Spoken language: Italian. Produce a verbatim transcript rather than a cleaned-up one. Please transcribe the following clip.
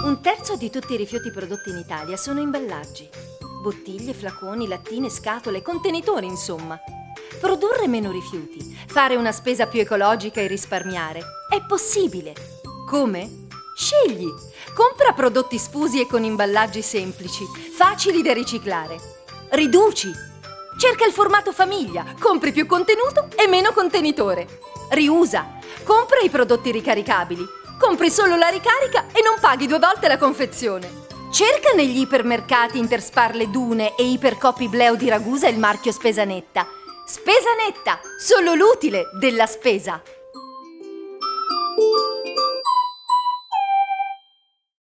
Un terzo di tutti i rifiuti prodotti in Italia sono imballaggi. Bottiglie, flaconi, lattine, scatole, contenitori, insomma. Produrre meno rifiuti, fare una spesa più ecologica e risparmiare è possibile. Come? Scegli! Compra prodotti sfusi e con imballaggi semplici, facili da riciclare. Riduci! Cerca il formato famiglia, compri più contenuto e meno contenitore. Riusa! Compra i prodotti ricaricabili, compri solo la ricarica e non paghi due volte la confezione. Cerca negli ipermercati Interspar Le Dune e Ipercoop Ibleo di Ragusa il marchio Spesa Netta. Spesa Netta, solo l'utile della spesa.